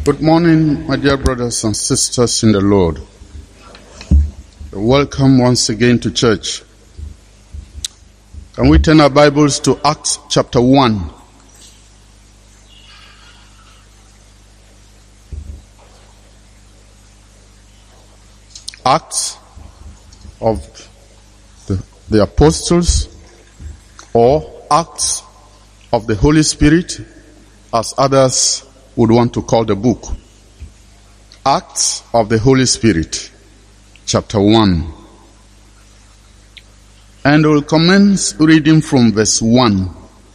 Good morning, my dear brothers and sisters in the Lord. Welcome once again to church. Can we turn our Bibles to Acts chapter 1? Acts of the Apostles, or Acts of the Holy Spirit, as others would want to call the book. Acts of the Holy Spirit, chapter 1. And we'll commence reading from verse 1.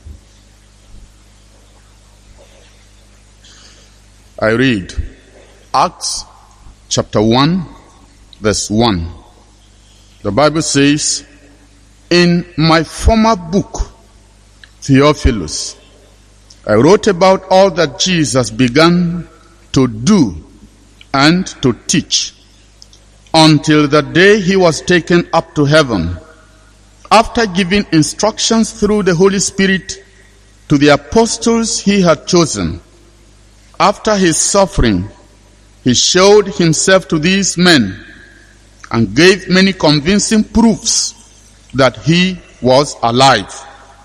I read Acts chapter 1, verse 1. The Bible says, "In my former book, Theophilus, I wrote about all that Jesus began to do and to teach until the day he was taken up to heaven, after giving instructions through the Holy Spirit to the apostles he had chosen. After his suffering, he showed himself to these men and gave many convincing proofs that he was alive.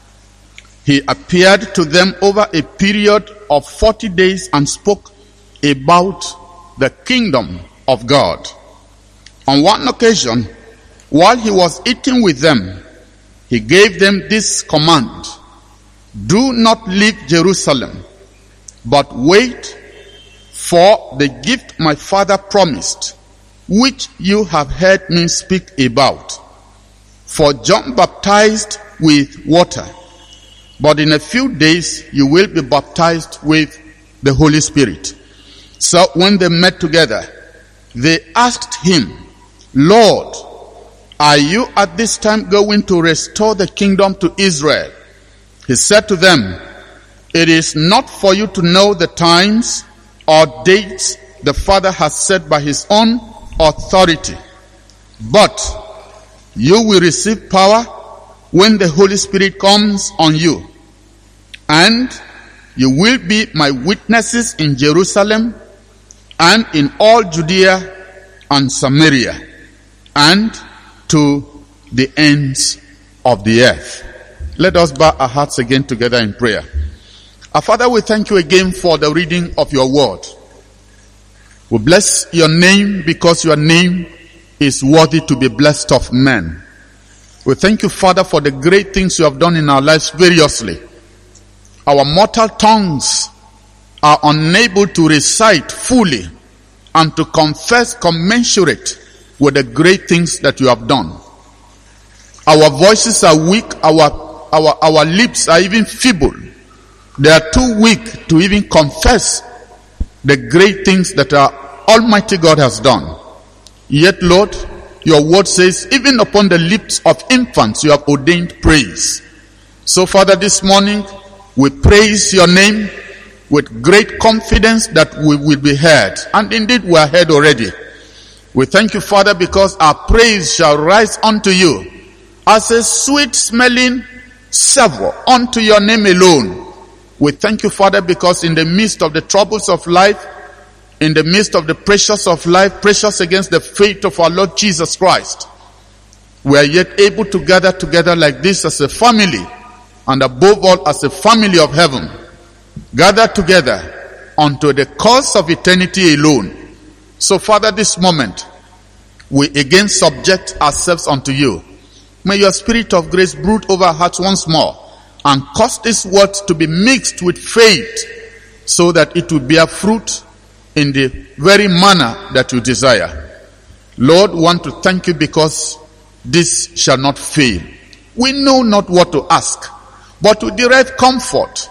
He appeared to them over a period of 40 days and spoke about the kingdom of God. On one occasion, while he was eating with them, he gave them this command: do not leave Jerusalem, but wait for the gift my Father promised, which you have heard me speak about. For John baptized with water, but in a few days you will be baptized with the Holy Spirit." So when they met together, they asked him, "Lord, are you at this time going to restore the kingdom to Israel?" He said to them, "It is not for you to know the times or dates the Father has set by his own authority, but you will receive power when the Holy Spirit comes on you, and you will be my witnesses in Jerusalem and in all Judea and Samaria and to the ends of the earth." Let us bow our hearts again together in prayer. Our Father, we thank you again for the reading of your word. We bless your name because your name is worthy to be blessed of men. We thank you, Father, for the great things you have done in our lives variously. Our mortal tongues are unable to recite fully and to confess commensurate with the great things that you have done. Our voices are weak, our lips are even feeble. They are too weak to even confess the great things that our Almighty God has done. Yet, Lord, your word says, even upon the lips of infants you have ordained praise. So, Father, this morning we praise your name with great confidence that we will be heard. And indeed we are heard already. We thank you, Father, because our praise shall rise unto you as a sweet smelling savour unto your name alone. We thank you, Father, because in the midst of the troubles of life, in the midst of the pressures of life, pressures against the faith of our Lord Jesus Christ, we are yet able to gather together like this as a family, and above all as a family of heaven, gather together unto the cause of eternity alone. So, Father, this moment, we again subject ourselves unto you. May your Spirit of grace brood over our hearts once more and cause this word to be mixed with faith so that it will bear fruit in the very manner that you desire. Lord, we want to thank you because this shall not fail. We know not what to ask, but to derive comfort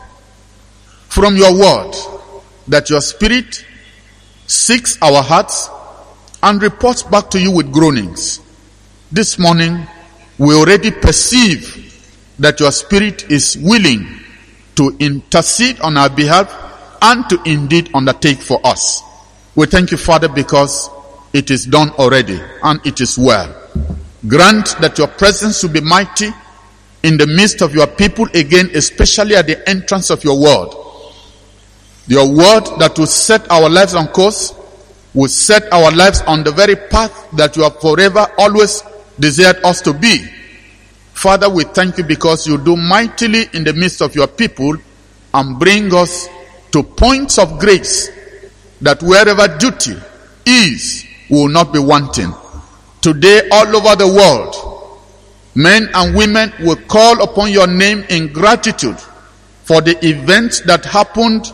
from your word, that your Spirit seeks our hearts and reports back to you with groanings. This morning, we already perceive that your Spirit is willing to intercede on our behalf and to indeed undertake for us. We thank you, Father, because it is done already and it is well. Grant that your presence will be mighty in the midst of your people again, especially at the entrance of your word. Your word that will set our lives on course, will set our lives on the very path that you have forever always desired us to be. Father, we thank you because you do mightily in the midst of your people and bring us to points of grace that wherever duty is, we will not be wanting. Today, all over the world, men and women will call upon your name in gratitude for the events that happened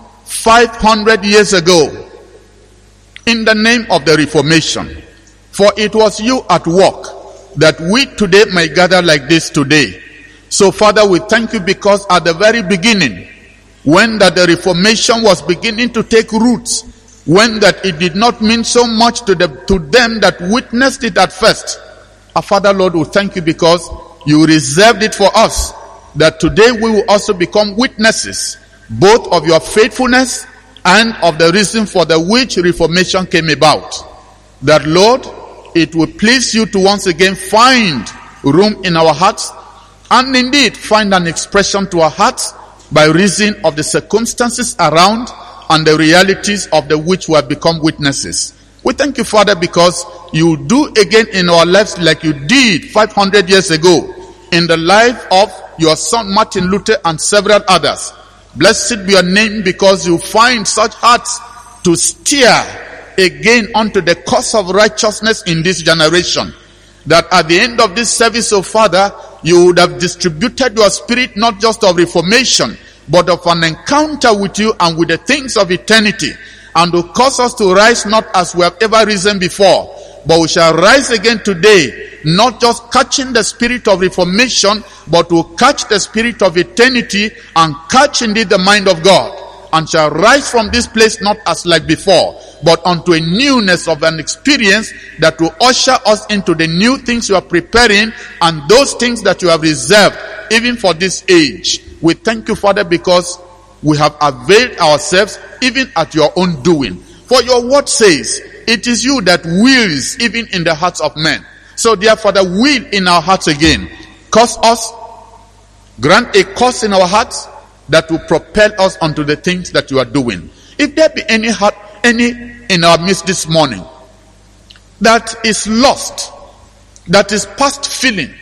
500 years ago in the name of the Reformation. For it was you at work that we today may gather like this today. So Father, we thank you because at the very beginning, when that the Reformation was beginning to take roots, when that it did not mean so much to them that witnessed it at first, our Father Lord, we thank you because you reserved it for us, that today we will also become witnesses both of your faithfulness and of the reason for the which Reformation came about. That Lord, it will please you to once again find room in our hearts, and indeed find an expression to our hearts by reason of the circumstances around and the realities of the which we have become witnesses. We thank you, Father, because you do again in our lives like you did 500 years ago in the life of your son Martin Luther and several others. Blessed be your name, because you find such hearts to steer again onto the course of righteousness in this generation. That at the end of this service, oh Father, you would have distributed your spirit not just of reformation, but of an encounter with you and with the things of eternity, and will cause us to rise not as we have ever risen before, but we shall rise again today, not just catching the spirit of reformation, but will catch the spirit of eternity and catch indeed the mind of God, and shall rise from this place not as like before, but unto a newness of an experience that will usher us into the new things you are preparing and those things that you have reserved even for this age. We thank you, Father, because we have availed ourselves even at your own doing. For your word says, it is you that wills even in the hearts of men. So dear Father, will in our hearts again. Cause us, grant a cause in our hearts that will propel us onto the things that you are doing. If there be any heart, any in our midst this morning that is lost, that is past feeling,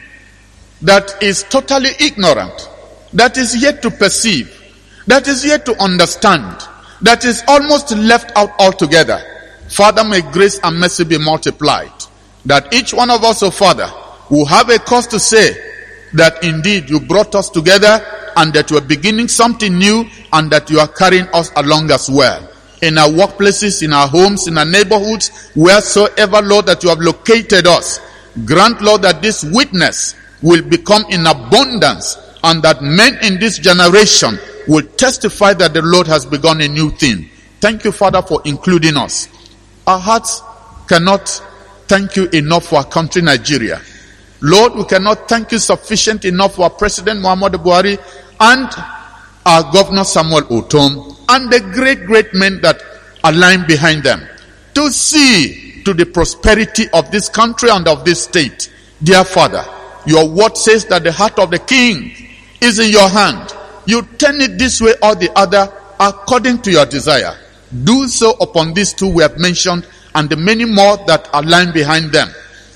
that is totally ignorant, that is yet to perceive, that is yet to understand, that is almost left out altogether, Father, may grace and mercy be multiplied, that each one of us, oh Father, will have a cause to say that indeed you brought us together and that you are beginning something new and that you are carrying us along as well. In our workplaces, in our homes, in our neighborhoods, wheresoever, Lord, that you have located us, grant, Lord, that this witness will become in abundance and that men in this generation will testify that the Lord has begun a new thing. Thank you, Father, for including us. Our hearts cannot thank you enough for our country, Nigeria. Lord, we cannot thank you sufficient enough for our President Muhammadu Buhari and our Governor Samuel Otom and the great men that are lying behind them to see to the prosperity of this country and of this state. Dear Father, your word says that the heart of the king is in your hand. You turn it this way or the other according to your desire. Do so upon these two we have mentioned and the many more that are lying behind them.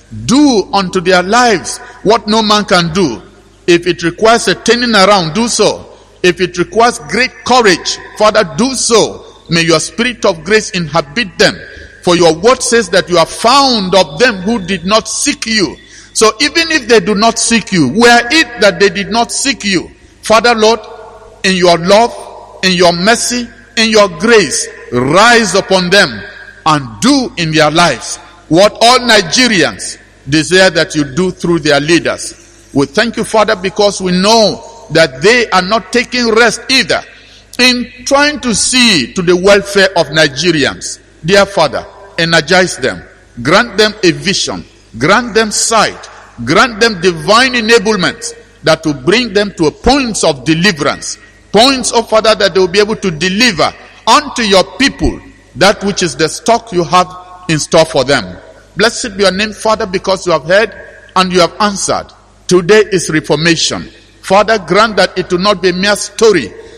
Do unto their lives what no man can do. If it requires a turning around, do so. If it requires great courage, Father, do so. May your spirit of grace inhabit them. For your word says that you are found of them who did not seek you. So even if they do not seek you, were it that they did not seek you, Father, Lord, in your love, in your mercy, in your grace, rise upon them and do in their lives what all Nigerians desire that you do through their leaders. We thank you, Father, because we know that they are not taking rest either in trying to see to the welfare of Nigerians. Dear Father, energize them, grant them a vision, grant them sight, grant them divine enablement that will bring them to a point of deliverance, points, oh Father, that they will be able to deliver unto your people that which is the stock you have in store for them. Blessed be your name, Father, because you have heard and you have answered. Today is reformation. Father, grant that it will not be a mere story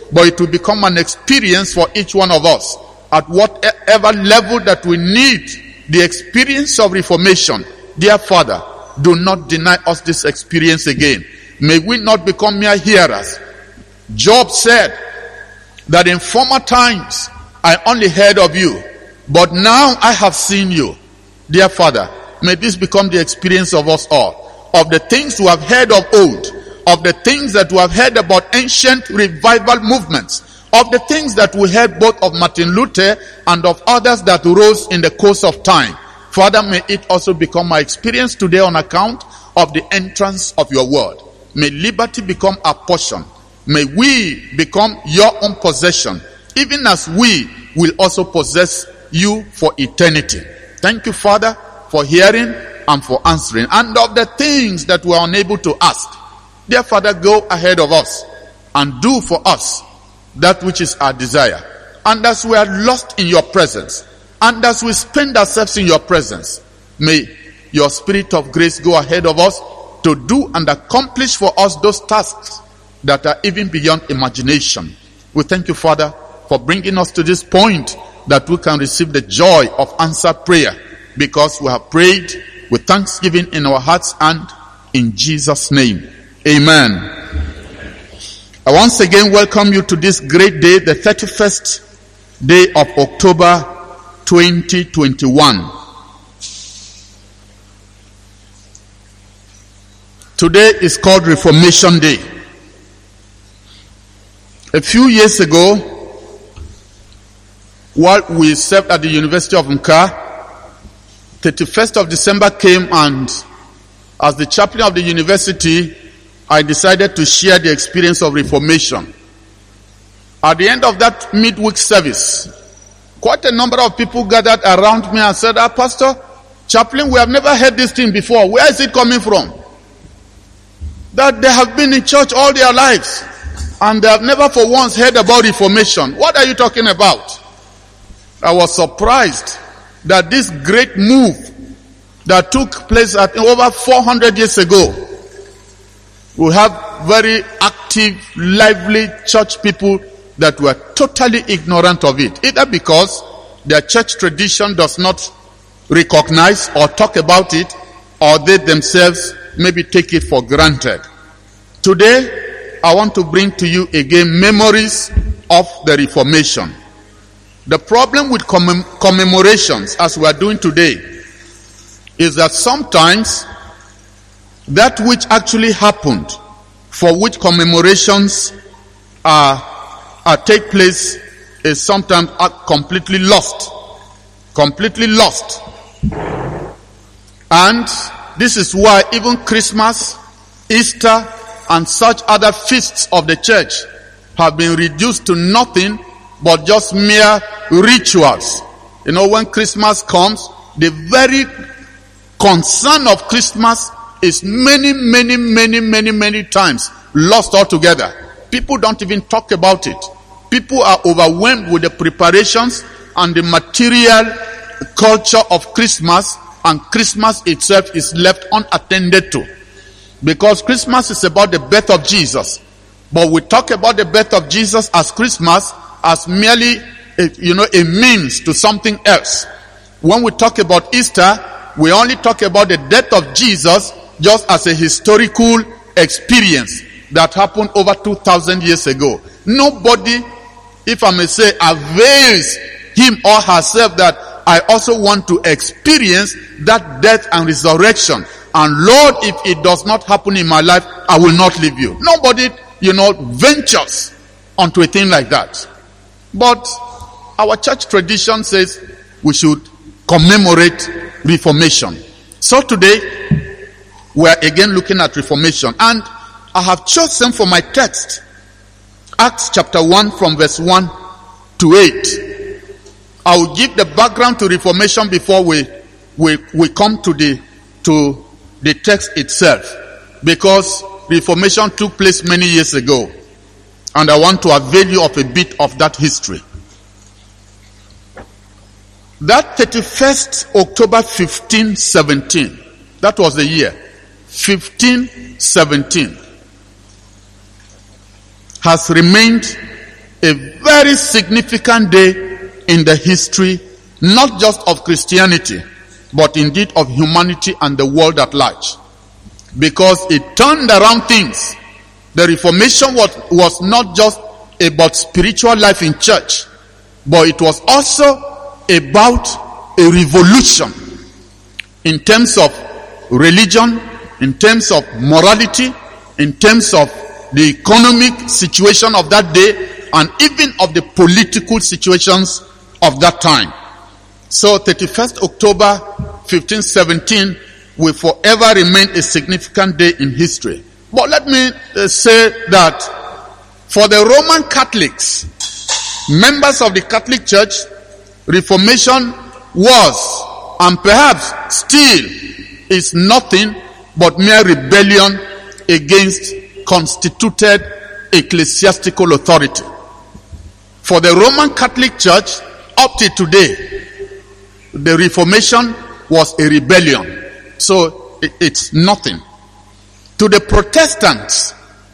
but it will become an experience for each one of us at whatever level that we need the experience of reformation. Dear Father, do not deny us this experience again. May we not become mere hearers. Job said that in former times I only heard of you, but now I have seen you. Dear Father, may this become the experience of us all, of the things we have heard of old, of the things that we have heard about ancient revival movements, of the things that we heard both of Martin Luther and of others that rose in the course of time. Father, may it also become my experience today on account of the entrance of your word. May liberty become our portion. May we become your own possession, even as we will also possess you for eternity. Thank you, Father, for hearing and for answering. And of the things that we are unable to ask, dear Father, go ahead of us and do for us that which is our desire. And as we are lost in your presence, and as we spend ourselves in your presence, may your Spirit of grace go ahead of us to do and accomplish for us those tasks that are even beyond imagination. We thank you, Father, for bringing us to this point that we can receive the joy of answered prayer, because we have prayed with thanksgiving in our hearts, and in Jesus' name, amen. I once again welcome you to this great day, the 31st day of October 2021. Today is called Reformation Day. A few years ago, while we served at the University of Nkara, 31st of December came, and as the chaplain of the university, I decided to share the experience of Reformation. At the end of that midweek service, quite a number of people gathered around me and said, Pastor, chaplain, we have never heard this thing before. Where is it coming from? That they have been in church all their lives and they have never for once heard about Reformation. What are you talking about? I was surprised that this great move that took place at over 400 years ago, we have very active, lively church people that were totally ignorant of it, either because their church tradition does not recognize or talk about it, or they themselves maybe take it for granted. Today, I want to bring to you again memories of the Reformation. The problem with commemorations, as we are doing today, is that sometimes that which actually happened, for which commemorations take place, is sometimes completely lost. Completely lost. And this is why even Christmas, Easter, and such other feasts of the church have been reduced to nothing but just mere rituals. You know, when Christmas comes, the very concern of Christmas is many times lost altogether. People don't even talk about it. People are overwhelmed with the preparations and the material culture of Christmas, and Christmas itself is left unattended to. Because Christmas is about the birth of Jesus. But we talk about the birth of Jesus as Christmas as merely a means to something else. When we talk about Easter, we only talk about the death of Jesus just as a historical experience that happened over 2,000 years ago. Nobody, if I may say, avails him or herself that I also want to experience that death and resurrection. And Lord, if it does not happen in my life, I will not leave you. Nobody, ventures onto a thing like that. But our church tradition says we should commemorate Reformation. So today, we are again looking at Reformation. And I have chosen for my text, Acts chapter 1 from verse 1 to 8. I will give the background to Reformation before we come to the text itself. Because Reformation took place many years ago. And I want to avail you of a bit of that history. That 31st October 1517, that was the year, 1517, has remained a very significant day in the history, not just of Christianity, but indeed of humanity and the world at large. Because it turned around things. The Reformation was not just about spiritual life in church, but it was also about a revolution in terms of religion, in terms of morality, in terms of the economic situation of that day, and even of the political situations of that time. So 31st October 1517 will forever remain a significant day in history. But let me say that for the Roman Catholics, members of the Catholic Church, Reformation was, and perhaps still is, nothing but mere rebellion against constituted ecclesiastical authority. For the Roman Catholic Church, up to today, the Reformation was a rebellion. So it's nothing. To the Protestants,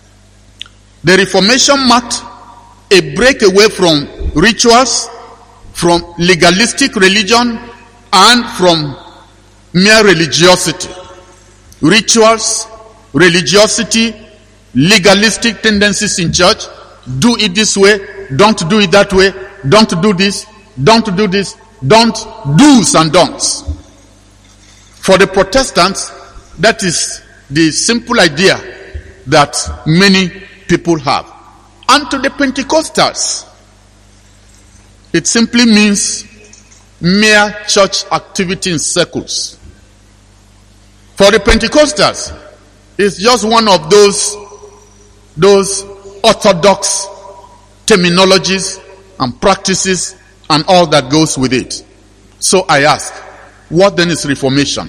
the Reformation marked a breakaway from rituals, from legalistic religion, and from mere religiosity. Rituals, religiosity, legalistic tendencies in church. Do it this way, don't do it that way, don't do this, don't do this, don't, do's and don'ts. For the Protestants, that is the simple idea that many people have. And to the Pentecostals, it simply means mere church activity in circles. For the Pentecostals, it's just one of those orthodox terminologies and practices and all that goes with it. So I ask, what then is Reformation?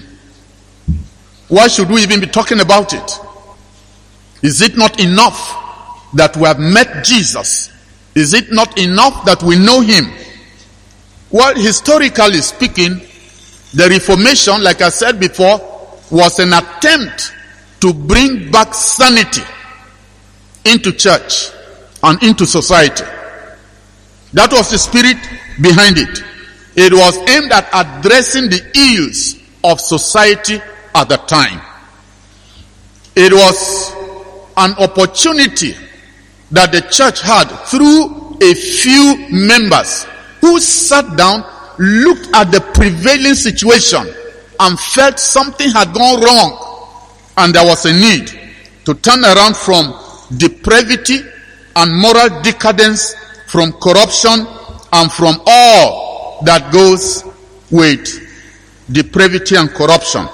Why should we even be talking about it? Is it not enough that we have met Jesus? Is it not enough that we know him? Well, historically speaking, the Reformation, like I said before, was an attempt to bring back sanity into church and into society. That was the spirit behind it. It was aimed at addressing the ills of society at the time. It was an opportunity that the church had through a few members who sat down, looked at the prevailing situation, and felt something had gone wrong, and there was a need to turn around from depravity and moral decadence, from corruption, and from all that goes with depravity and corruption.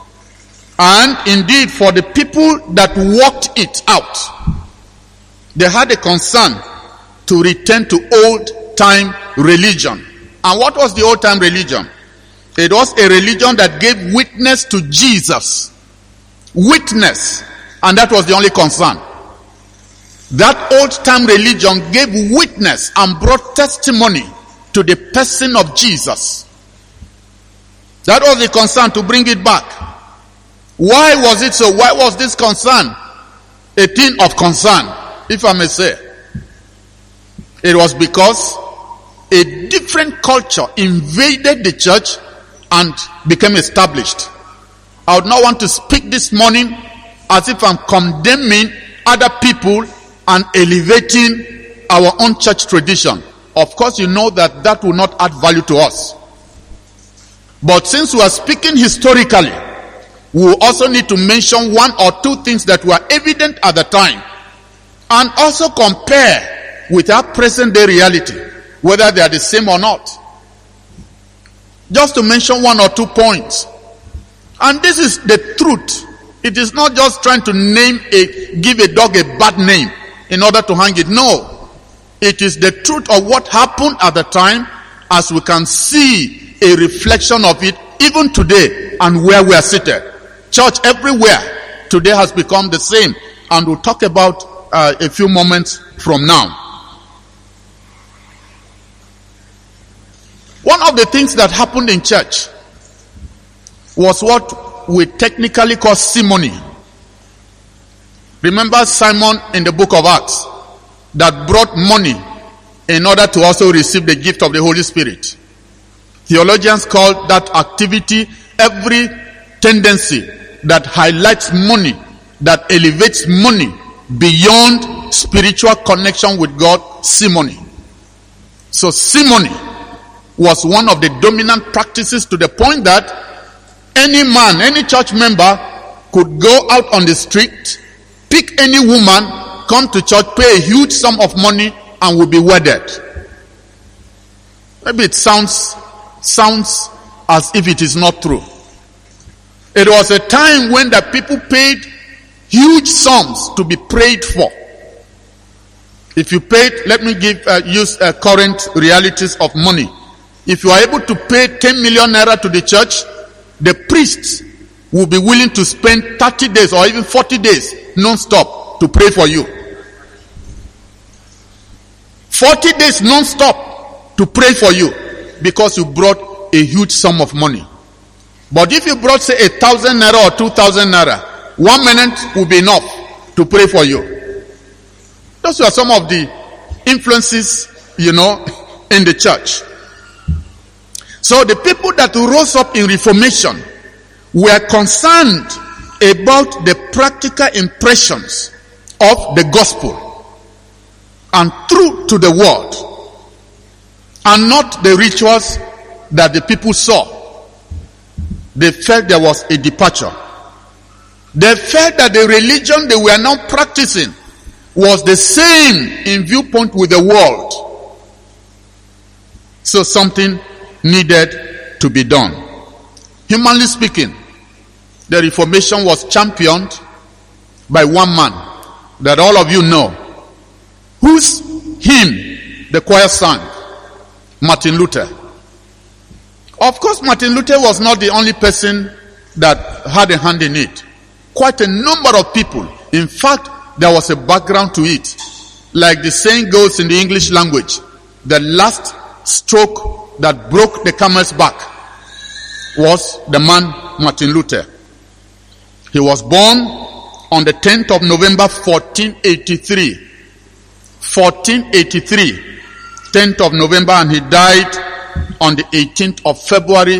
And indeed, for the people that worked it out, they had a concern to return to old-time religion. And what was the old-time religion? It was a religion that gave witness to Jesus. Witness. And that was the only concern. That old-time religion gave witness and brought testimony to the person of Jesus. That was the concern, to bring it back. Why was it so? Why was this concern a thing of concern, if I may say? It was because a different culture invaded the church and became established. I would not want to speak this morning as if I'm condemning other people and elevating our own church tradition. Of course, you know that that will not add value to us. But since we are speaking historically, we will also need to mention one or two things that were evident at the time, and also compare with our present day reality, whether they are the same or not. Just to mention one or 2 points. And this is the truth. It is not just trying to give a dog a bad name in order to hang it. No. It is the truth of what happened at the time, as we can see a reflection of it even today and where we are seated. Church everywhere today has become the same, and we'll talk about a few moments from now. One of the things that happened in church was what we technically call simony. Remember Simon in the book of Acts that brought money in order to also receive the gift of the Holy Spirit. Theologians call that activity every tendency that highlights money, that elevates money beyond spiritual connection with God, simony. So simony was one of the dominant practices, to the point that any man, any church member could go out on the street, pick any woman, come to church, pay a huge sum of money, and will be wedded. Maybe it sounds as if it is not true. It was a time when the people paid huge sums to be prayed for. If you paid, let me use current realities of money. If you are able to pay 10 million naira to the church, the priests will be willing to spend 30 days or even 40 days non-stop to pray for you. 40 days non-stop to pray for you, because you brought a huge sum of money. But if you brought, say, 1,000 naira or 2,000 naira, 1 minute will be enough to pray for you. Those are some of the influences, in the church. So the people that rose up in Reformation were concerned about the practical impressions of the gospel and true to the word, and not the rituals that the people saw. They felt there was a departure. They felt that the religion they were now practicing was the same in viewpoint with the world. So something needed to be done. Humanly speaking, the Reformation was championed by one man that all of you know, whose hymn the choir sang, Martin Luther. Of course, Martin Luther was not the only person that had a hand in it. Quite a number of people. In fact, there was a background to it. Like the saying goes in the English language, the last stroke that broke the camel's back was the man Martin Luther. He was born on the 10th of November 1483. 1483. 10th of November, and he died on the 18th of February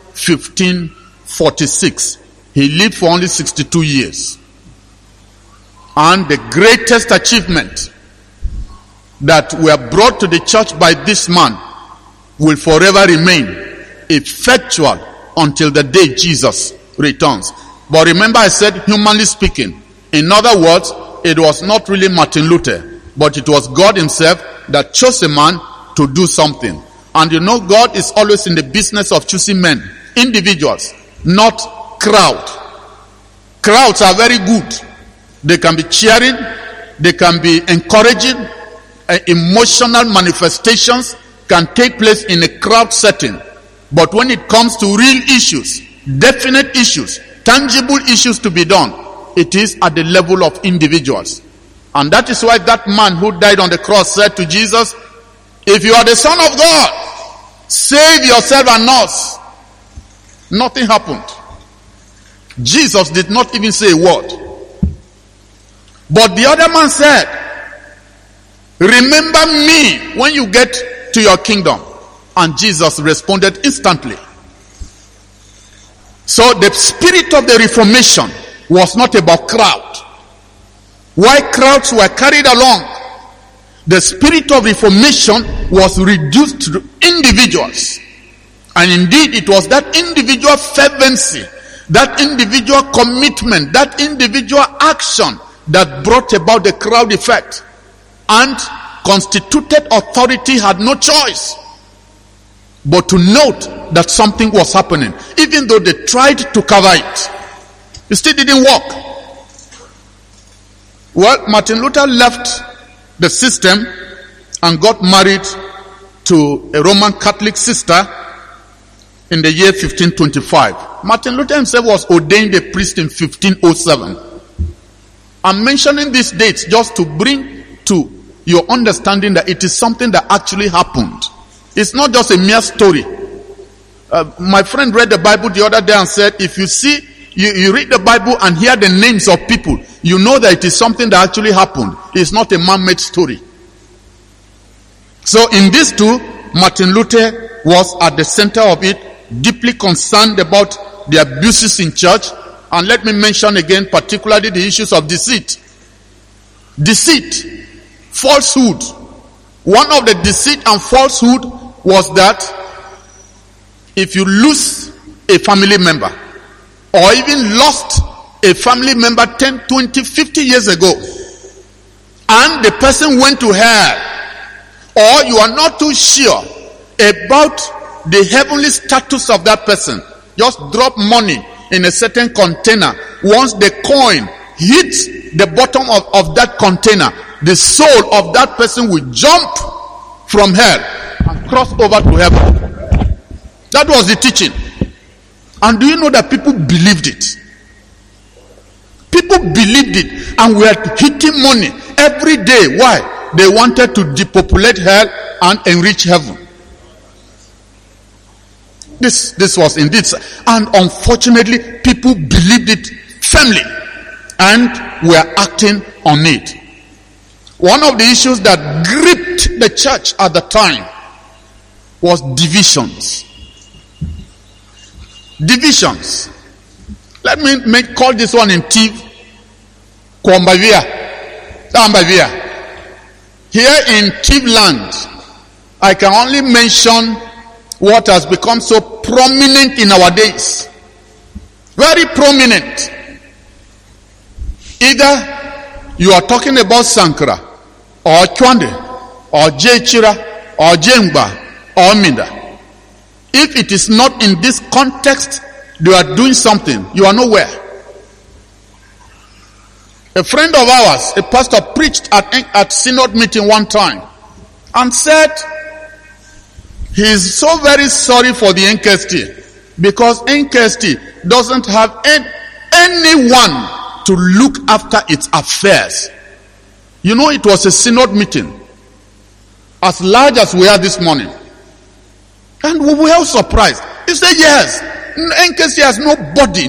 1546. He lived for only 62 years. And the greatest achievement that were brought to the church by this man will forever remain effectual until the day Jesus returns. But remember, I said humanly speaking. In other words, it was not really Martin Luther, but it was God himself that chose a man to do something. And God is always in the business of choosing men, individuals, not crowd. Crowds are very good. They can be cheering, they can be encouraging, emotional manifestations can take place in a crowd setting. But when it comes to real issues, definite issues, tangible issues to be done, it is at the level of individuals. And that is why that man who died on the cross said to Jesus, if you are the Son of God, save yourself and us. Nothing happened. Jesus did not even say a word. But the other man said, remember me when you get to your kingdom. And Jesus responded instantly. So the spirit of the Reformation was not about crowd. Why crowds were carried along, the spirit of Reformation was reduced to individuals. And indeed, it was that individual fervency, that individual commitment, that individual action that brought about the crowd effect. And constituted authority had no choice but to note that something was happening, even though they tried to cover it. It still didn't work. Well, Martin Luther left the system and got married to a Roman Catholic sister in the year 1525. Martin Luther himself was ordained a priest in 1507. I'm mentioning these dates just to bring to your understanding that it is something that actually happened. It's not just a mere story. My friend read the Bible the other day and said, if you see, you read the Bible and hear the names of people, you know that it is something that actually happened. It's not a man-made story. So in these two, Martin Luther was at the center of it, deeply concerned about the abuses in church. And let me mention again, particularly the issues of deceit. Deceit, falsehood. One of the deceit and falsehood was that if you lose a family member, or even lost a family member 10, 20, 50 years ago, and the person went to hell, or you are not too sure about the heavenly status of that person, just drop money in a certain container. Once the coin hits the bottom of that container, the soul of that person will jump from hell and cross over to heaven. That was the teaching. And do you know that people believed it? People believed it and were hitting money every day. Why? They wanted to depopulate hell and enrich heaven. This was indeed, and unfortunately people believed it firmly and were acting on it. One of the issues that gripped the church at the time was divisions. Divisions. Let me call this one in Tiv Kwambavia. Tambavia. Here in Tiv land, I can only mention what has become so prominent in our days. Very prominent. Either you are talking about Sankara, or Chwande, or Jechira, or Jengba, or Minda. If it is not in this context, they are doing something, you are nowhere. A friend of ours, a pastor, preached at synod meeting one time and said he is so very sorry for the NKST because NKST doesn't have anyone to look after its affairs. You know, it was a synod meeting as large as we are this morning. And we were all surprised. He said, yes, NKST has nobody.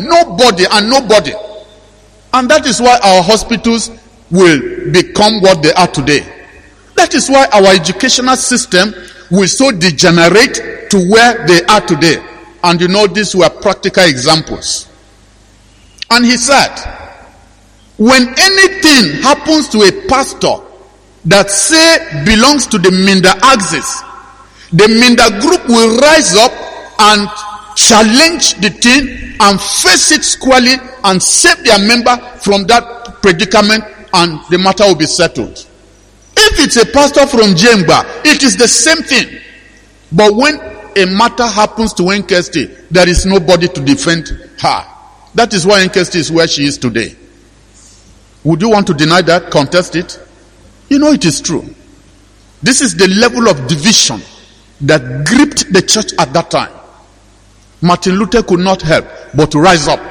And that is why our hospitals will become what they are today. That is why our educational system will so degenerate to where they are today. And you know, these were practical examples. And he said, when anything happens to a pastor that say belongs to the Minda axis, the Minda group will rise up and challenge the thing and face it squarely and save their member from that predicament, and the matter will be settled. If it's a pastor from Jemba, it is the same thing. But when a matter happens to NKST, there is nobody to defend her. That is why NKST is where she is today. Would you want to deny that, contest it? You know it is true. This is the level of division that gripped the church at that time. Martin Luther could not help but to rise up.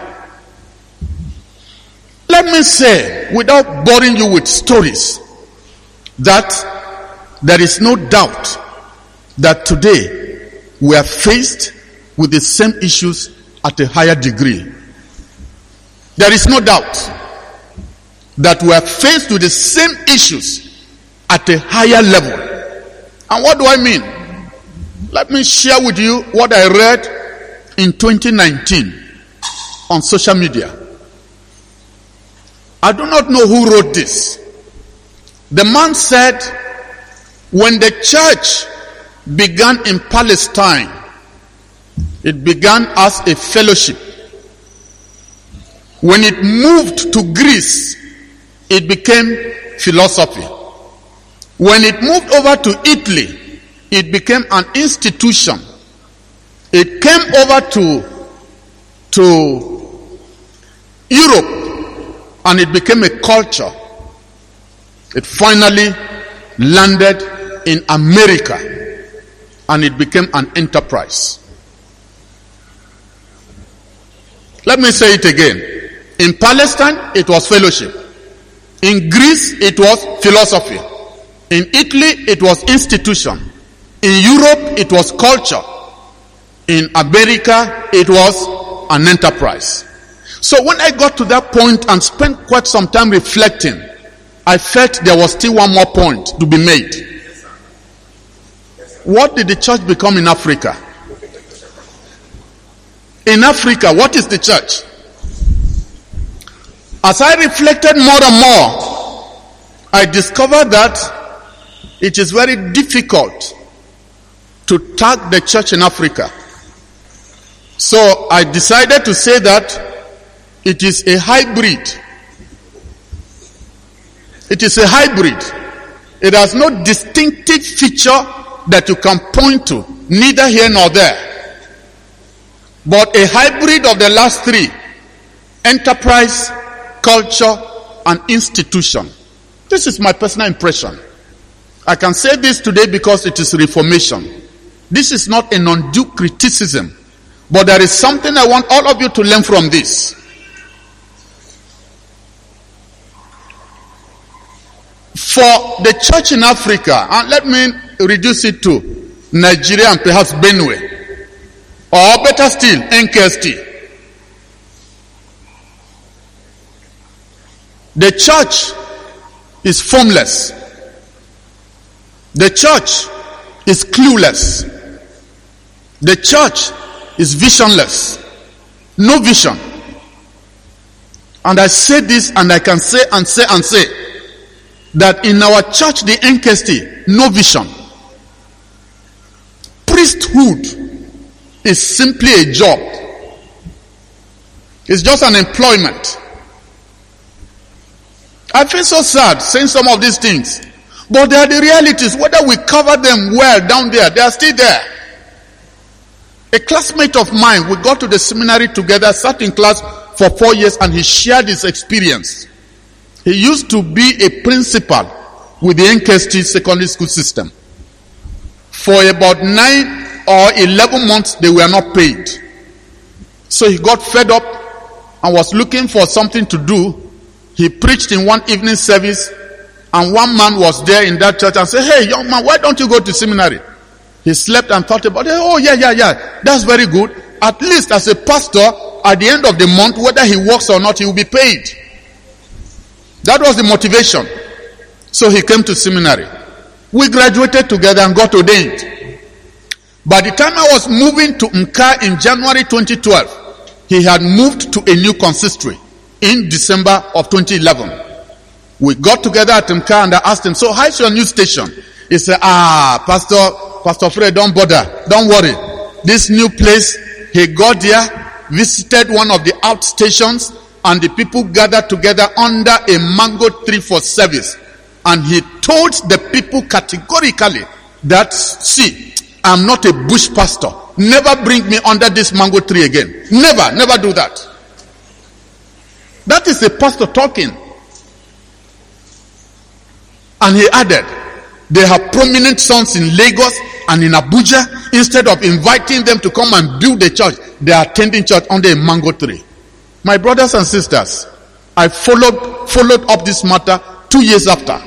Let me say, without boring you with stories, that there is no doubt that today we are faced with the same issues at a higher degree. There is no doubt that we are faced with the same issues at a higher level. And what do I mean? Let me share with you what I read in 2019 on social media. I do not know who wrote this. The man said, when the church began in Palestine, it began as a fellowship. When it moved to Greece, it became philosophy. When it moved over to Italy, it became an institution. It came over to Europe and it became a culture. It finally landed in America and it became an enterprise. Let me say it again. In Palestine, it was fellowship. In Greece, it was philosophy. In Italy, it was institution. In Europe, it was culture. In America, it was an enterprise. So when I got to that point and spent quite some time reflecting, I felt there was still one more point to be made. What did the church become in Africa? In Africa, what is the church? As I reflected more and more, I discovered that it is very difficult to tag the church in Africa. So I decided to say that it is a hybrid. It is a hybrid. It has no distinctive feature that you can point to, neither here nor there. But a hybrid of the last three: enterprise, culture, and institution. This is my personal impression. I can say this today because it is reformation. This is not an undue criticism, but there is something I want all of you to learn from this. For the church in Africa, and let me reduce it to Nigeria and perhaps Benue, or better still, NKST. The church is formless. The church is clueless. The church is visionless. No vision. And I say this, and I can say and say and say that in our church, the NKST, no vision. Priesthood is simply a job. It's just an employment. I feel so sad saying some of these things, but they are the realities. Whether we cover them well down there, they are still there. A classmate of mine, we got to the seminary together, sat in class for 4 years, and he shared his experience. He used to be a principal with the NKST secondary school system. For about 9 or 11 months, they were not paid. So he got fed up and was looking for something to do. He preached in one evening service, and one man was there in that church and said, "Hey, young man, why don't you go to seminary?" He slept and thought about it. "Oh, yeah, that's very good. At least as a pastor, at the end of the month, whether he works or not, he will be paid." That was the motivation. So he came to seminary. We graduated together and got ordained. By the time I was moving to Mka in January 2012, he had moved to a new consistory in December of 2011. We got together at Mka and I asked him, "So how's your new station?" He said, Pastor Fred, don't bother. Don't worry. This new place," he got there, visited one of the outstations, and the people gathered together under a mango tree for service. And he told the people categorically that, "See, I'm not a bush pastor. Never bring me under this mango tree again. Never do that." That is a pastor talking. And he added, they have prominent sons in Lagos and in Abuja. Instead of inviting them to come and build a church, they are attending church under a mango tree. My brothers and sisters, I followed up this matter 2 years after.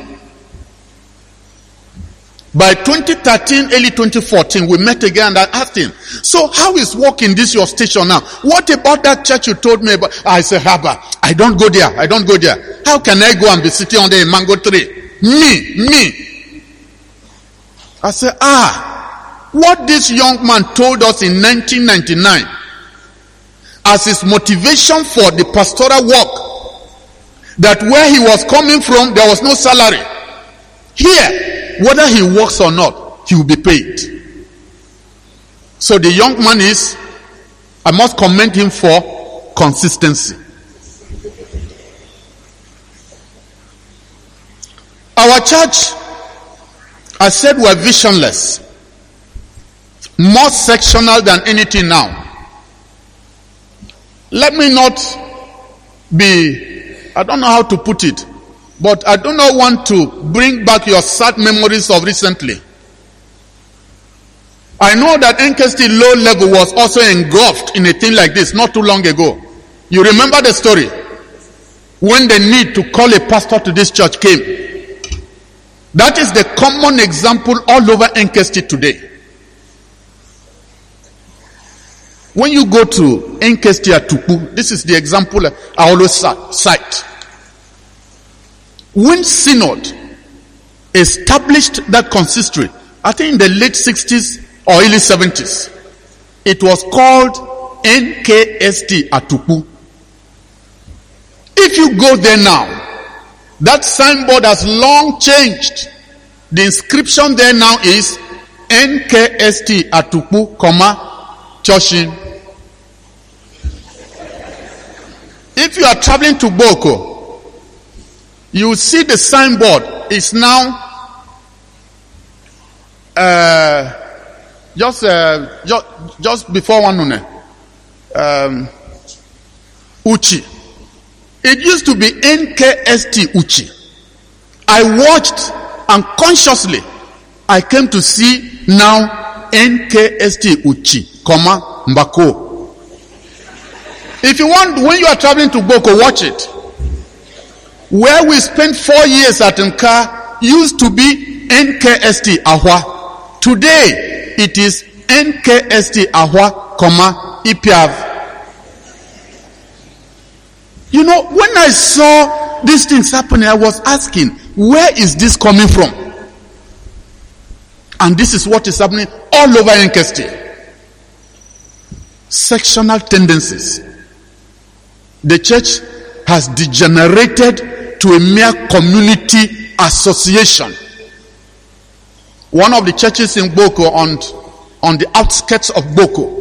By 2013, early 2014, we met again and I asked him, "So how is work in this your station now? What about that church you told me about?" I said, "Haba, I don't go there. How can I go and be sitting under a mango tree? Me. I said, what this young man told us in 1999 as his motivation for the pastoral work, that where he was coming from, there was no salary. Here, whether he works or not, he will be paid. So the young man I must commend him for consistency. Our church, I said, we're visionless. More sectional than anything now. Let me not be, I don't know how to put it, but I do not want to bring back your sad memories of recently. I know that NKST low level was also engulfed in a thing like this not too long ago. You remember the story? When the need to call a pastor to this church came. That is the common example all over NKST today. When you go to NKST at Tupu, this is the example I always cite. When Synod established that consistory, I think in the late 60s or early 70s. It was called NKST Atupu. If you go there now, that signboard has long changed. The inscription there now is NKST Atupu, Choshin. If you are traveling to Boko, you will see the signboard is now just before one Uchi. It used to be NKST Uchi. I watched and consciously I came to see now NKST Uchi, Mbako. If you want, when you are traveling to Boko, watch it. Where we spent 4 years at Nka used to be NKST Ahwa. Today, it is NKST Ahwa, Ipiav. You know, when I saw these things happening, I was asking, where is this coming from? And this is what is happening all over NKST. Sectional tendencies. The church has degenerated to a mere community association. One of the churches in Boko, on the outskirts of Boko,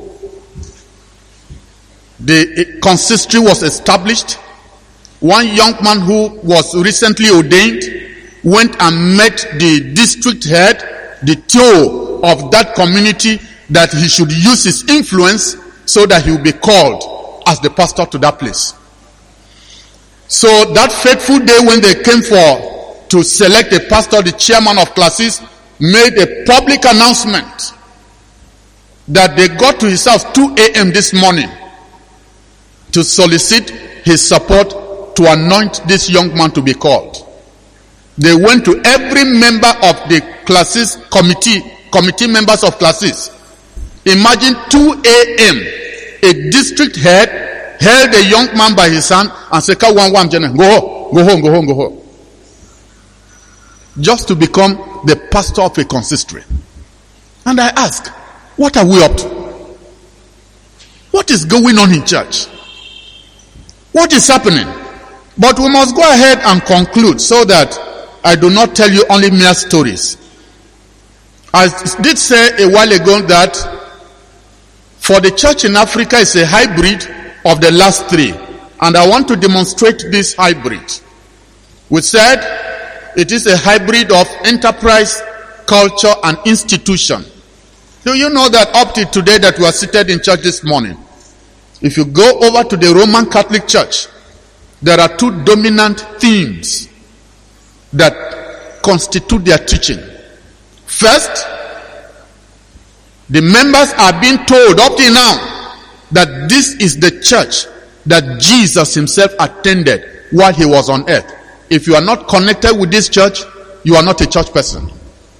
the consistory was established. One young man who was recently ordained went and met the district head, the Tio of that community, that he should use his influence so that he will be called as the pastor to that place. So that fateful day when they came to select a pastor, the chairman of classes made a public announcement that they got to his house 2 a.m. this morning to solicit his support to anoint this young man to be called. They went to every member of the classes committee members of classes. Imagine 2 a.m. a district head held a young man by his hand and said, go home. Just to become the pastor of a consistory. And I ask, what are we up to? What is going on in church? What is happening? But we must go ahead and conclude so that I do not tell you only mere stories. I did say a while ago that for the church in Africa is a hybrid of the last three. And I want to demonstrate this hybrid. We said it is a hybrid of enterprise, culture, and institution. Do you know that up to today that we are seated in church this morning, if you go over to the Roman Catholic Church, there are two dominant themes that constitute their teaching. First, the members are being told up till now that this is the church that Jesus himself attended while he was on earth. If you are not connected with this church, you are not a church person.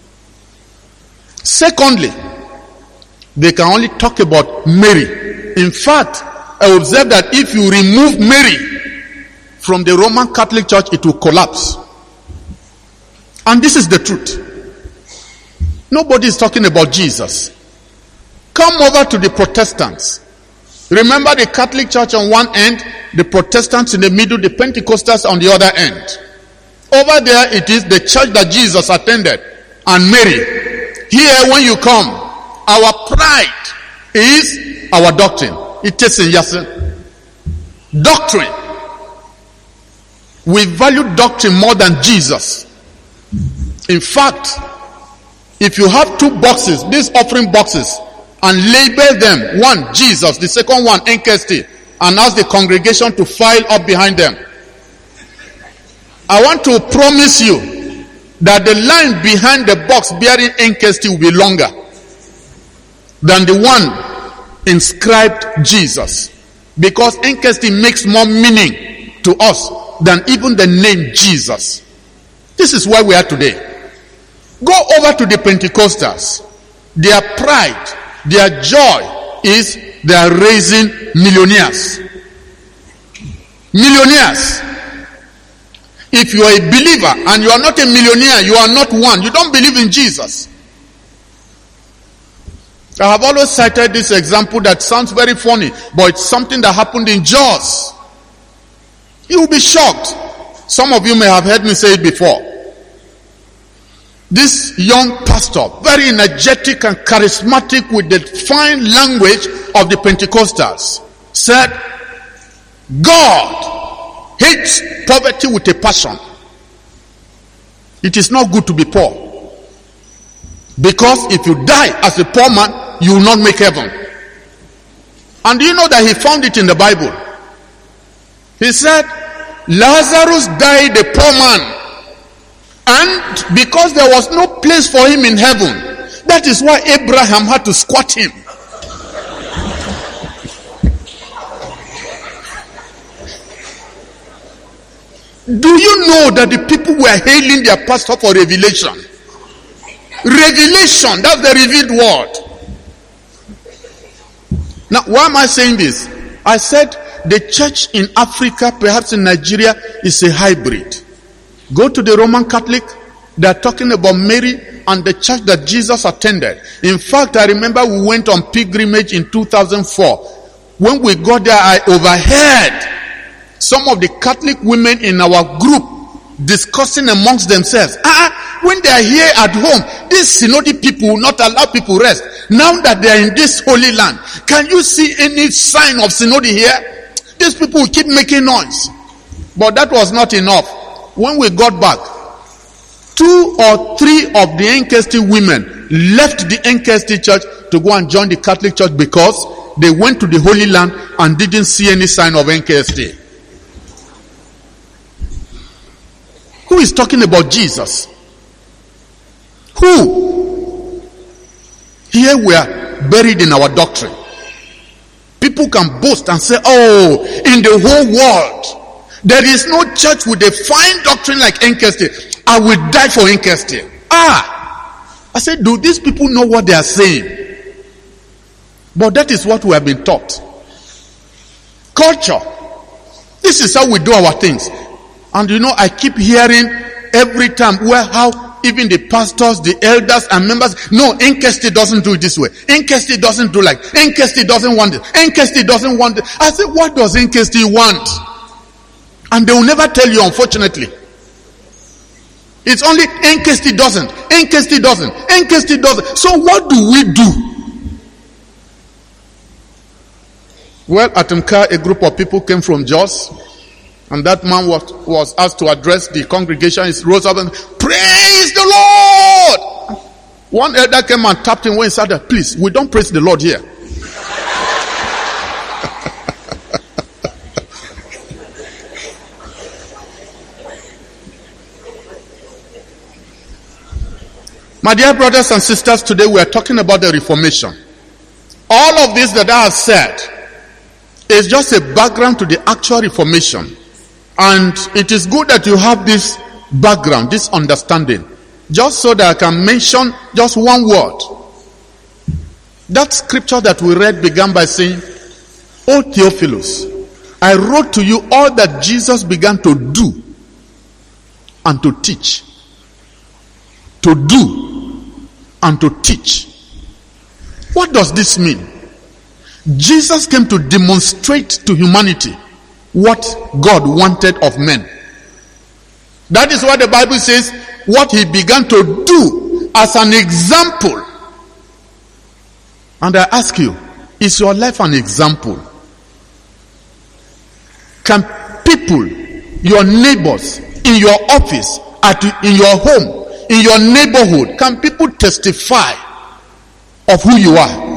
Secondly, they can only talk about Mary. In fact, I observe that if you remove Mary from the Roman Catholic Church, it will collapse. And this is the truth. Nobody is talking about Jesus. Come over to the Protestants. Remember the Catholic Church on one end, the Protestants in the middle, the Pentecostals on the other end. Over there it is the church that Jesus attended and Mary. Here when you come, our pride is our doctrine. It is in Yasin. Doctrine. We value doctrine more than Jesus. In fact, if you have two boxes, these offering boxes, and label them, one Jesus, the second one NKST, and ask the congregation to file up behind them, I want to promise you that the line behind the box bearing NKST will be longer than the one inscribed Jesus, because NKST makes more meaning to us than even the name Jesus. This is where we are today. Go over to the Pentecostals. Their pride, their joy is they are raising millionaires. Millionaires. If you are a believer and you are not a millionaire, you are not one. You don't believe in Jesus. I have always cited this example that sounds very funny, but it's something that happened in Jos. You will be shocked. Some of you may have heard me say it before. This young pastor, very energetic and charismatic with the fine language of the Pentecostals, said, God hates poverty with a passion. It is not good to be poor. Because if you die as a poor man, you will not make heaven. And do you know that he found it in the Bible? He said, Lazarus died a poor man. And because there was no place for him in heaven, that is why Abraham had to squat him. Do you know that the people were hailing their pastor for revelation? Revelation, that's the revealed word. Now, why am I saying this? I said the church in Africa, perhaps in Nigeria, is a hybrid. Go to the Roman Catholic, they are talking about Mary and the church that Jesus attended. In fact, I remember we went on pilgrimage in 2004. When we got there, I overheard some of the Catholic women in our group discussing amongst themselves. When they are here at home, these synodic people will not allow people rest. Now that they are in this holy land, can you see any sign of synody here? These people will keep making noise. But that was not enough. When we got back, 2 or 3 of the Enchester women left the Enchester church to go and join the Catholic church because they went to the Holy Land and didn't see any sign of Enchester. Who is talking about Jesus? Who? Here we are buried in our doctrine. People can boast and say, oh, in the whole world, there is no church with a fine doctrine like Enchester. I will die for Enchester. I said, do these people know what they are saying? But that is what we have been taught. Culture. This is how we do our things. And you know, I keep hearing every time how even the pastors, the elders and members, no, Enchester doesn't do it this way. Enchester doesn't do like, Enchester doesn't want it. Enchester doesn't want it. I said, what does Enchester want? And they will never tell you, unfortunately. It's only Enchester doesn't. Enchester doesn't. Enchester doesn't. So what do we do? Well, at Mka, a group of people came from Jos, and that man was asked to address the congregation. He rose up and praise the Lord. One elder came and tapped him when he said that, please, we don't praise the Lord here. My dear brothers and sisters, today we are talking about the Reformation. All of this that I have said is just a background to the actual Reformation. And it is good that you have this background, this understanding. Just so that I can mention just one word. That scripture that we read began by saying, O Theophilus, I wrote to you all that Jesus began to do and to teach. To do and to teach. What does this mean? Jesus came to demonstrate to humanity what God wanted of men. That is why the Bible says what he began to do as an example. And I ask you, is your life an example? Can people, your neighbors, in your office, in your home, in your neighborhood, can people testify of who you are?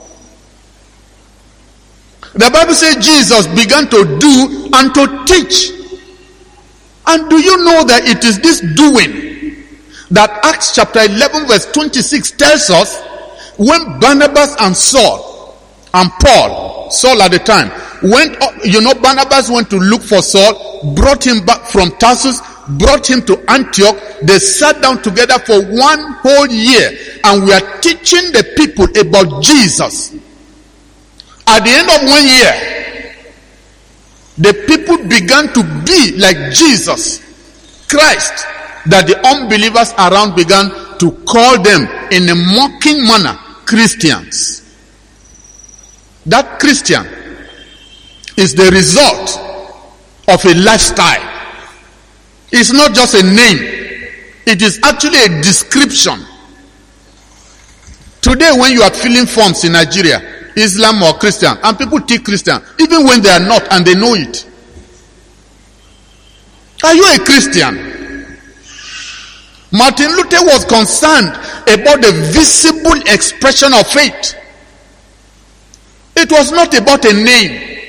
The Bible says Jesus began to do and to teach. And do you know that it is this doing that Acts chapter 11 verse 26 tells us when Barnabas and Saul and Paul, Saul at the time, Barnabas went to look for Saul, brought him back from Tarsus, brought him to Antioch. They sat down together for 1 whole year and we are teaching the people about Jesus. At the end of 1 year, the people began to be like Jesus Christ, that the unbelievers around began to call them in a mocking manner Christians. That Christian is the result of a lifestyle. It's not just a name. It is actually a description. Today when you are filling forms in Nigeria, Islam or Christian, and people take Christian, even when they are not and they know it. Are you a Christian? Martin Luther was concerned about the visible expression of faith. It was not about a name.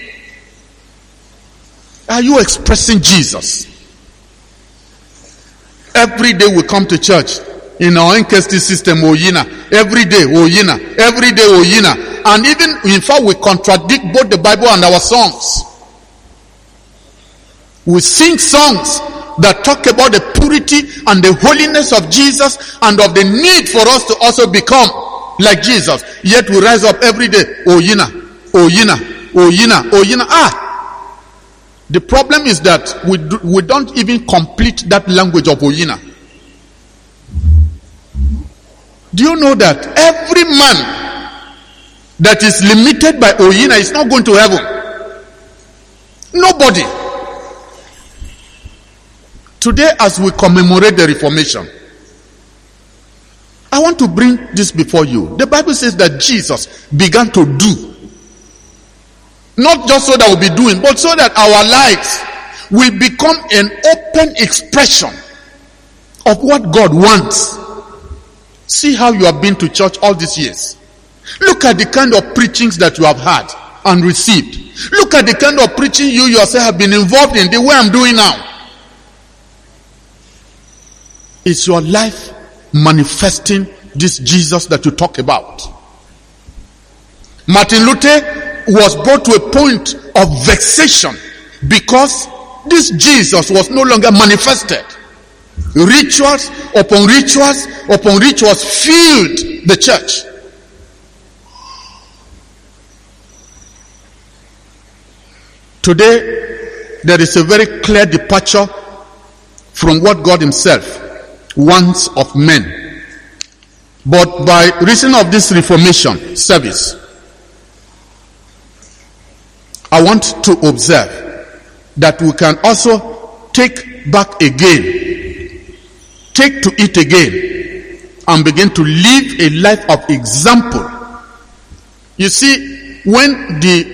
Are you expressing Jesus? Every day we come to church in our NKST system, Oyina. Every day, Oyina. Every day, Oyina. And even, in fact, we contradict both the Bible and our songs. We sing songs that talk about the purity and the holiness of Jesus and of the need for us to also become like Jesus. Yet we rise up every day, Oyina, Oyina, Oyina, Oyina. The problem is that we don't even complete that language of Oyina. Do you know that every man that is limited by Oyina is not going to heaven? Nobody. Today, as we commemorate the Reformation, I want to bring this before you. The Bible says that Jesus began to do. Not just so that we'll be doing, but so that our lives will become an open expression of what God wants. See how you have been to church all these years. Look at the kind of preachings that you have had and received. Look at the kind of preaching you yourself have been involved in, the way I'm doing now. Is your life manifesting this Jesus that you talk about? Martin Luther was brought to a point of vexation because this Jesus was no longer manifested. Rituals upon rituals upon rituals filled the church. Today, there is a very clear departure from what God himself wants of men. But by reason of this Reformation service, I want to observe that we can also take back again, take to it again, and begin to live a life of example. You see, when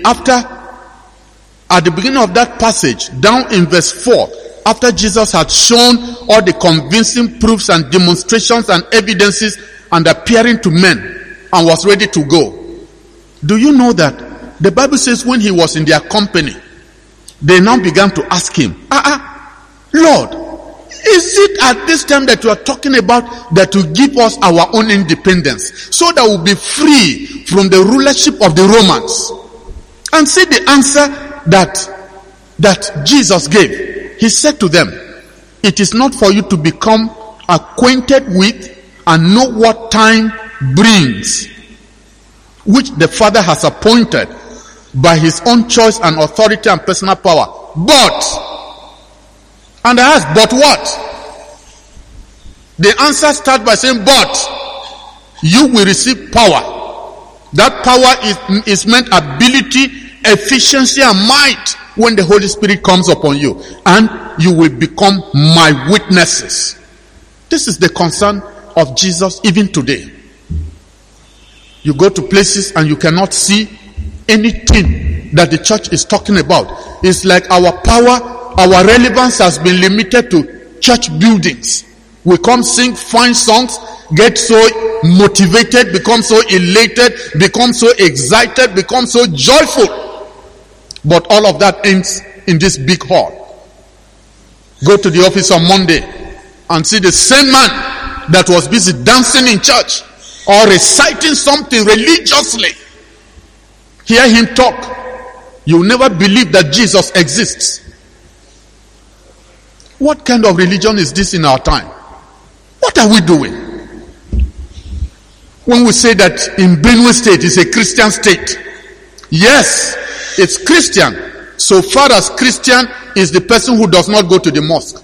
at the beginning of that passage, down in verse 4, after Jesus had shown all the convincing proofs and demonstrations and evidences and appearing to men and was ready to go, do you know that the Bible says when he was in their company, they now began to ask him, Lord, is it at this time that you are talking about that you give us our own independence so that we'll be free from the rulership of the Romans? And see the answer that Jesus gave. He said to them, it is not for you to become acquainted with and know what time brings, which the Father has appointed by his own choice and authority and personal power. And I asked, but what? The answer starts by saying, but you will receive power. That power is meant ability, efficiency, and might when the Holy Spirit comes upon you. And you will become my witnesses. This is the concern of Jesus even today. You go to places and you cannot see anything that the church is talking about. It's like our power, our relevance has been limited to church buildings. We come sing fine songs, get so motivated, become so elated, become so excited, become so joyful. But all of that ends in this big hall. Go to the office on Monday and see the same man that was busy dancing in church or reciting something religiously. Hear him talk. You will never believe that Jesus exists. What kind of religion is this in our time? What are we doing? When we say that in Benue State is a Christian state, yes, it's Christian, so far as Christian is the person who does not go to the mosque.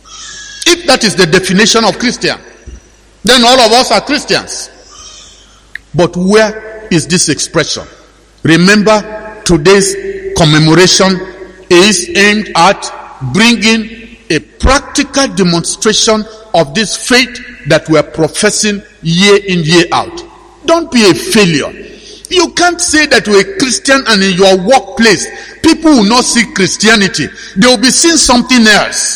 If that is the definition of Christian, then all of us are Christians. But where is this expression? Remember, today's commemoration is aimed at bringing a practical demonstration of this faith that we are professing year in, year out. Don't be a failure. You can't say that you're a Christian and in your workplace, people will not see Christianity. They will be seeing something else.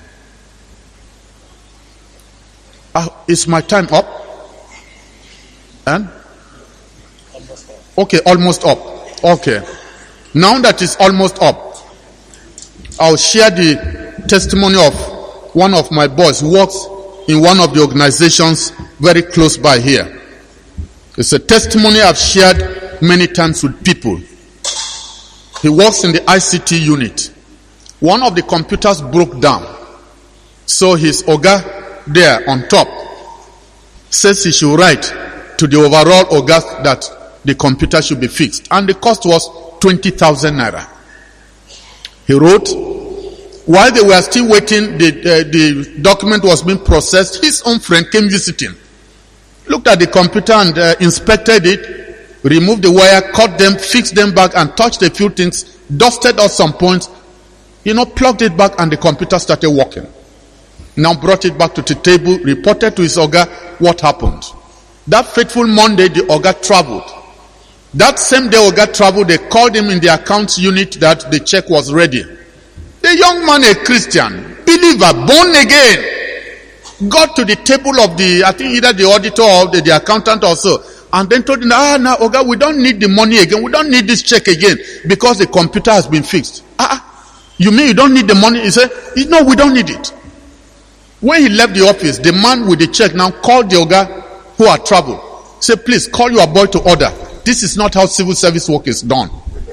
Is my time up? And? Okay, almost up. Okay. Now that it's almost up, I'll share the testimony of one of my boys who works in one of the organizations very close by here. It's a testimony I've shared many times with people. He works in the ICT unit. One of the computers broke down. So his Oga there on top says he should write to the overall Oga that the computer should be fixed. And the cost was 20,000 naira. He wrote. While they were still waiting, the document was being processed. His own friend came visiting. Looked at the computer and inspected it, removed the wire, cut them, fixed them back, and touched a few things, dusted off some points, plugged it back, and the computer started working. Now brought it back to the table, reported to his Oga what happened. That fateful Monday, the Oga traveled. That same day Oga traveled, they called him in the accounts unit that the check was ready. The young man, a Christian, believer, born again, got to the table of I think either the auditor or the accountant or so, and then told him, now, Oga, we don't need the money again. We don't need this check again because the computer has been fixed. You mean you don't need the money? He said, no, we don't need it. When he left the office, the man with the check now called the Oga who had traveled. Said, please call your boy to order. This is not how civil service work is done.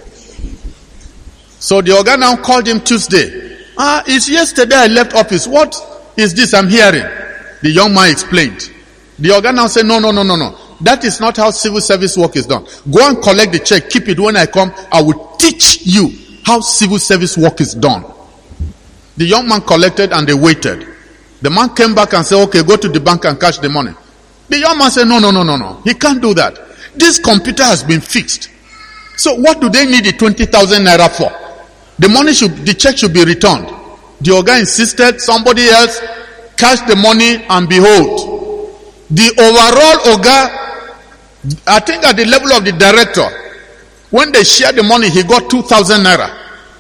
So the Oga now called him Tuesday. It's yesterday I left office. What is this I'm hearing? The young man explained. The Oga now said, no. That is not how civil service work is done. Go and collect the check. Keep it. When I come, I will teach you how civil service work is done. The young man collected and they waited. The man came back and said, okay, go to the bank and cash the money. The young man said, no. He can't do that. This computer has been fixed. So what do they need the 20,000 naira for? The check should be returned. The Oga insisted, somebody else cashed the money, and behold, the overall Oga, I think at the level of the director, when they shared the money, he got 2,000 naira.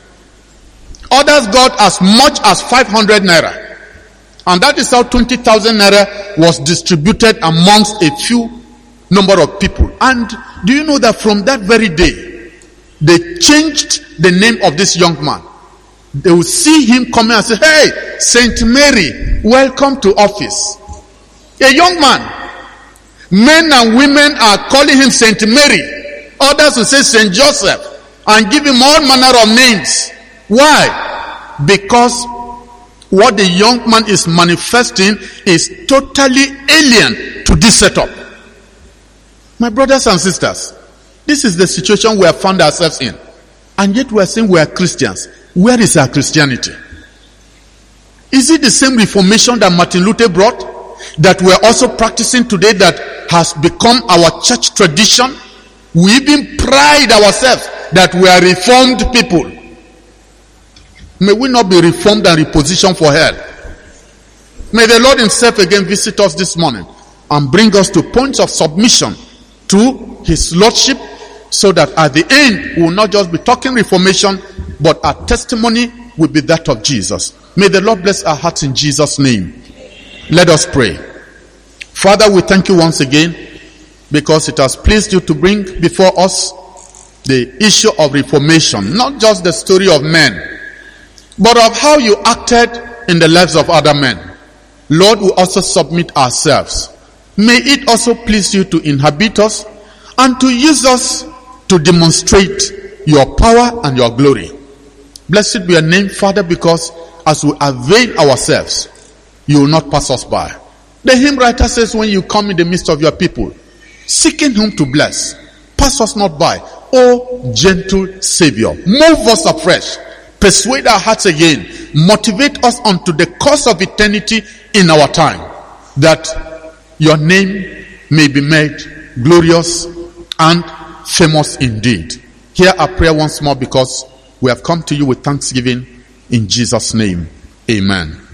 Others got as much as 500 naira. And that is how 20,000 naira was distributed amongst a few number of people. And do you know that from that very day, they changed the name of this young man. They will see him coming and say, hey, Saint Mary, welcome to office. A young man. Men and women are calling him Saint Mary. Others will say Saint Joseph and give him all manner of names. Why? Because what the young man is manifesting is totally alien to this setup. My brothers and sisters, this is the situation we have found ourselves in. And yet we are saying we are Christians. Where is our Christianity? Is it the same reformation that Martin Luther brought, that we are also practicing today, that has become our church tradition? We even pride ourselves that we are reformed people. May we not be reformed and repositioned for hell. May the Lord himself again visit us this morning and bring us to points of submission to his lordship, so that at the end we will not just be talking reformation, but our testimony will be that of Jesus. May the Lord bless our hearts in Jesus' name. Let us pray. Father, we thank you once again because it has pleased you to bring before us the issue of reformation, not just the story of men, but of how you acted in the lives of other men. Lord, we also submit ourselves. May it also please you to inhabit us and to use us to demonstrate your power and your glory. Blessed be your name, Father, because as we avail ourselves, you will not pass us by. The hymn writer says, when you come in the midst of your people, seeking whom to bless, pass us not by. O gentle Savior, move us afresh, persuade our hearts again, motivate us unto the cause of eternity in our time, that your name may be made glorious and famous indeed. Hear our prayer once more, because we have come to you with thanksgiving in Jesus' name. Amen.